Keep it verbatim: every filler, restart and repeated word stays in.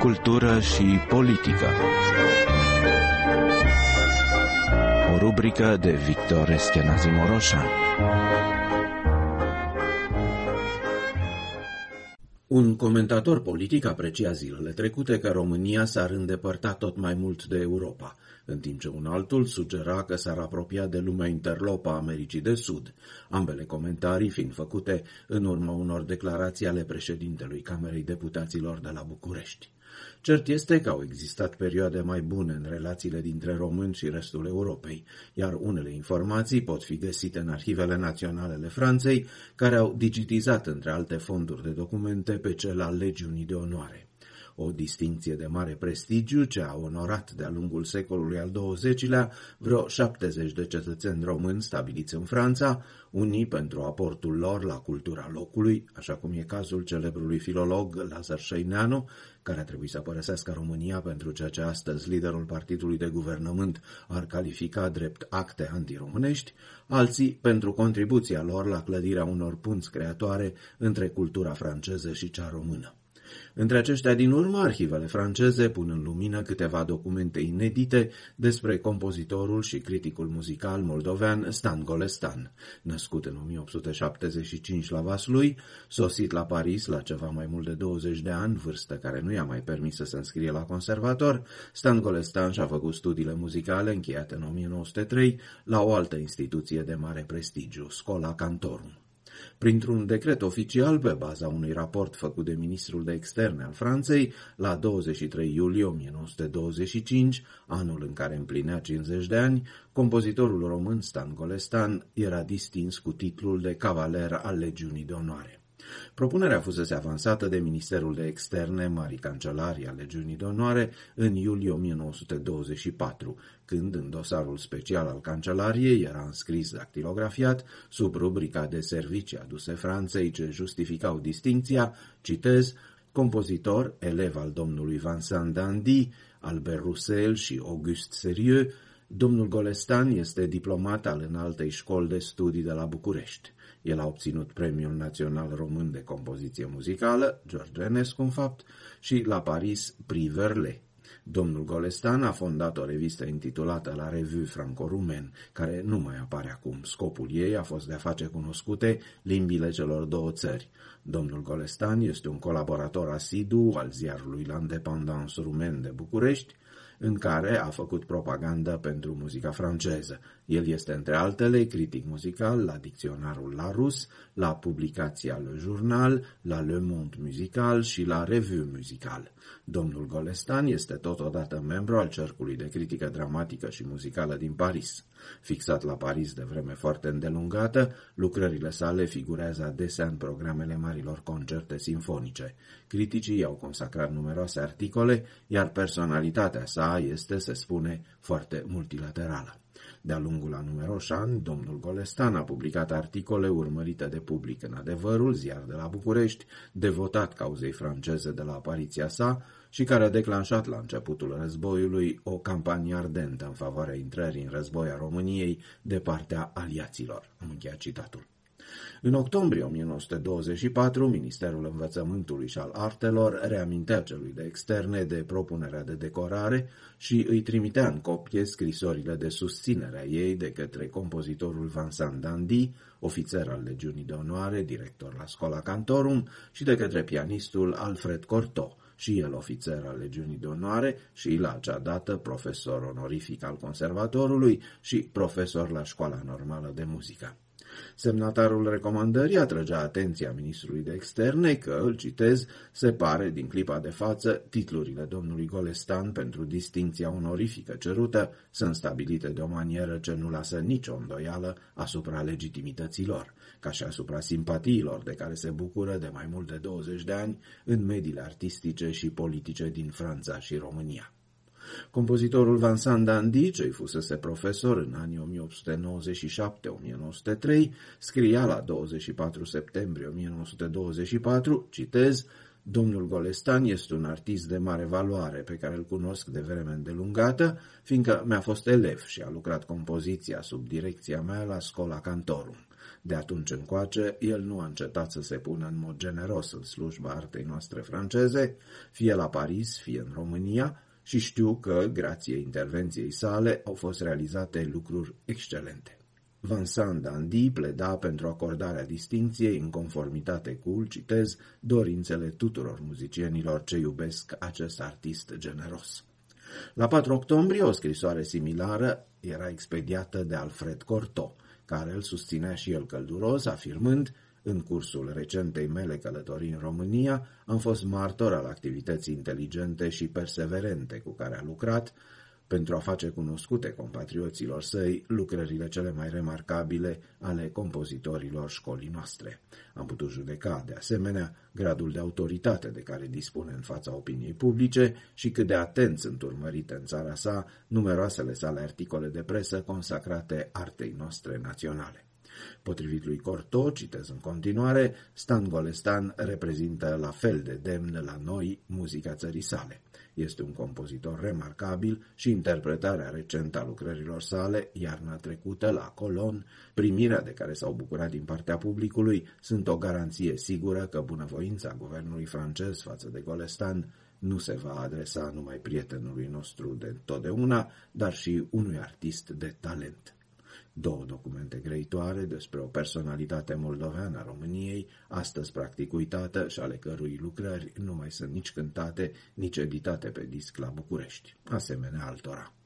cultură și politică. O rubrică de Victor Eschenazi Moroșan. Un comentator politic aprecia zilele trecute că România s-ar îndepărta tot mai mult de Europa, în timp ce un altul sugera că s-ar apropia de lumea interlopă a Americii de Sud, ambele comentarii fiind făcute în urma unor declarații ale președintelui Camerei Deputaților de la București. Cert este că au existat perioade mai bune în relațiile dintre români și restul Europei, iar unele informații pot fi găsite în arhivele naționale ale Franței, care au digitizat între alte fonduri de documente pe cel al Legiunii de Onoare. O distincție de mare prestigiu ce a onorat de-a lungul secolului al douăzecilea vreo șaptezeci de cetățeni români stabiliți în Franța, unii pentru aportul lor la cultura locului, așa cum e cazul celebrului filolog Lazar Șeineanu, care a trebuit să părăsească România pentru ceea ce astăzi liderul partidului de guvernământ ar califica drept acte antiromânești, alții pentru contribuția lor la clădirea unor punți creatoare între cultura franceză și cea română. Între aceștia din urmă, arhivele franceze pun în lumină câteva documente inedite despre compozitorul și criticul muzical moldovean Stan Golestan, născut în o mie opt sute șaptezeci și cinci la Vaslui, sosit la Paris la ceva mai mult de douăzeci de ani, vârstă care nu i-a mai permis să se înscrie la conservator. Stan Golestan și-a făcut studiile muzicale încheiate în o mie nouă sute trei la o altă instituție de mare prestigiu, Schola Cantorum. Printr-un decret oficial, pe baza unui raport făcut de ministrul de externe al Franței, la douăzeci și trei iulie o mie nouă sute douăzeci și cinci, anul în care împlinea cincizeci de ani, compozitorul român Stan Golestan era distins cu titlul de cavaler al Legiunii de Onoare. Propunerea fusese avansată de Ministerul de Externe, Marii Cancelarii a Legiunii de Onoare, în iulie o mie nouă sute douăzeci și patru, când în dosarul special al Cancelariei era înscris dactilografiat, sub rubrica de servicii aduse Franței ce justificau distincția, citez, compozitor, elev al domnului Vincent d'Indy, Albert Roussel și Auguste Serieux, domnul Golestan este diplomat al Înaltei Școli de Studii de la București. El a obținut Premiul Național Român de Compoziție Muzicală, George Enescu în fapt, și la Paris Prix Verlet. Domnul Golestan a fondat o revistă intitulată La Revue Franco-Rumen, care nu mai apare acum. Scopul ei a fost de a face cunoscute limbile celor două țări. Domnul Golestan este un colaborator asidu al ziarului L'Indépendance Rumen de București, în care a făcut propagandă pentru muzica franceză. El este, între altele, critic muzical la dicționarul Larousse, la publicația Le Journal, la Le Monde Musical și la Revue Musical. Domnul Golestan este totodată membru al Cercului de Critică Dramatică și Muzicală din Paris. Fixat la Paris de vreme foarte îndelungată, lucrările sale figurează adesea în programele marilor concerte simfonice. Criticii i-au consacrat numeroase articole, iar personalitatea sa este, se spune, foarte multilaterală. De-a lungul a numeroși ani, domnul Golestan a publicat articole urmărite de public în Adevărul, ziar de la București, devotat cauzei franceze de la apariția sa și care a declanșat la începutul războiului o campanie ardentă în favoarea intrării în război a României de partea aliaților. Am încheiat citatul. În octombrie o mie nouă sute douăzeci și patru, Ministerul Învățământului și al Artelor reamintea celui de externe de propunerea de decorare și îi trimitea în copie scrisorile de susținere a ei de către compozitorul Vincent d'Indy, ofițer al Legiunii de Onoare, director la Schola Cantorum, și de către pianistul Alfred Cortot, și el ofițer al Legiunii de Onoare și la acea dată profesor onorific al Conservatorului și profesor la Școala Normală de Muzică. Semnatarul recomandării atrăgea atenția ministrului de externe că, îl citez, se pare, din clipa de față, titlurile domnului Golestan pentru distincția onorifică cerută sunt stabilite de o manieră ce nu lasă nicio îndoială asupra legitimităților, ca și asupra simpatiilor de care se bucură de mai mult de douăzeci de ani în mediile artistice și politice din Franța și România. Compozitorul Vincent d'Indy, ce-i fusese profesor în anii o mie opt sute nouăzeci și șapte - o mie nouă sute trei, scria la douăzeci și patru septembrie o mie nouă sute douăzeci și patru, citez, domnul Golestan este un artist de mare valoare pe care îl cunosc de vreme îndelungată, fiindcă mi-a fost elev și a lucrat compoziția sub direcția mea la Schola Cantorum. De atunci încoace, el nu a încetat să se pună în mod generos în slujba artei noastre franceze, fie la Paris, fie în România, și știu că, grație intervenției sale, au fost realizate lucruri excelente. Vincent d'Indy pleda pentru acordarea distincției în conformitate cu, îl citez, dorințele tuturor muzicienilor ce iubesc acest artist generos. La patru octombrie, o scrisoare similară era expediată de Alfred Cortot, care îl susținea și el călduros, afirmând: în cursul recentei mele călătorii în România, am fost martor al activității inteligente și perseverente cu care a lucrat pentru a face cunoscute compatrioților săi lucrările cele mai remarcabile ale compozitorilor școlii noastre. Am putut judeca, de asemenea, gradul de autoritate de care dispune în fața opiniei publice și cât de atent sunt urmărite în țara sa numeroasele sale articole de presă consacrate artei noastre naționale. Potrivit lui Cortot, citez în continuare, Stan Golestan reprezintă la fel de demn la noi muzica țării sale. Este un compozitor remarcabil și interpretarea recentă a lucrărilor sale, iarna trecută la Colon, primirea de care s-au bucurat din partea publicului, sunt o garanție sigură că bunăvoința guvernului francez față de Golestan nu se va adresa numai prietenului nostru de totdeauna, dar și unui artist de talent. Două documente grăitoare despre o personalitate moldoveană a României, astăzi practic uitată și ale cărui lucrări nu mai sunt nici cântate, nici editate pe disc la București, asemenea altora.